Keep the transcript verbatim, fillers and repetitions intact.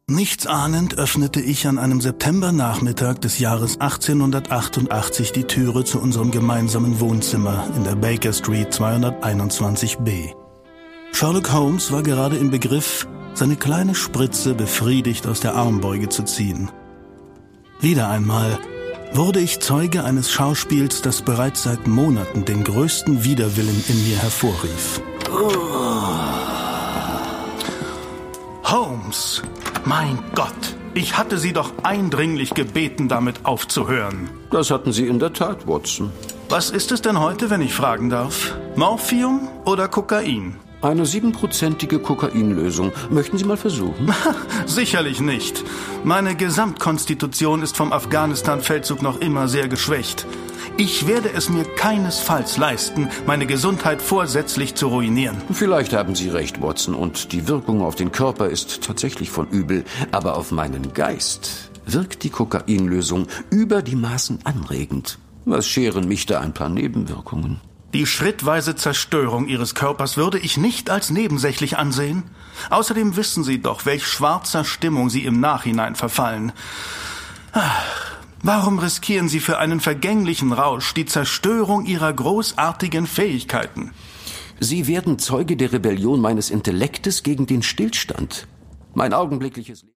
Nichts ahnend öffnete ich an einem Septembernachmittag des Jahres achtzehnhundertachtundachtzig die Türe zu unserem gemeinsamen Wohnzimmer in der Baker Street zweihunderteinundzwanzig b. Sherlock Holmes war gerade im Begriff, seine kleine Spritze befriedigt aus der Armbeuge zu ziehen. Wieder einmal wurde ich Zeuge eines Schauspiels, das bereits seit Monaten den größten Widerwillen in mir hervorrief. Holmes, mein Gott, ich hatte Sie doch eindringlich gebeten, damit aufzuhören. Das hatten Sie in der Tat, Watson. Was ist es denn heute, wenn ich fragen darf? Morphium oder Kokain? Eine siebenprozentige Kokainlösung. Möchten Sie mal versuchen? Sicherlich nicht. Meine Gesamtkonstitution ist vom Afghanistan-Feldzug noch immer sehr geschwächt. Ich werde es mir keinesfalls leisten, meine Gesundheit vorsätzlich zu ruinieren. Vielleicht haben Sie recht, Watson, und die Wirkung auf den Körper ist tatsächlich von übel. Aber auf meinen Geist wirkt die Kokainlösung über die Maßen anregend. Was scheren mich da ein paar Nebenwirkungen? Die schrittweise Zerstörung Ihres Körpers würde ich nicht als nebensächlich ansehen. Außerdem wissen Sie doch, welch schwarzer Stimmung Sie im Nachhinein verfallen. Warum riskieren Sie für einen vergänglichen Rausch die Zerstörung Ihrer großartigen Fähigkeiten? Sie werden Zeuge der Rebellion meines Intellektes gegen den Stillstand. Mein augenblickliches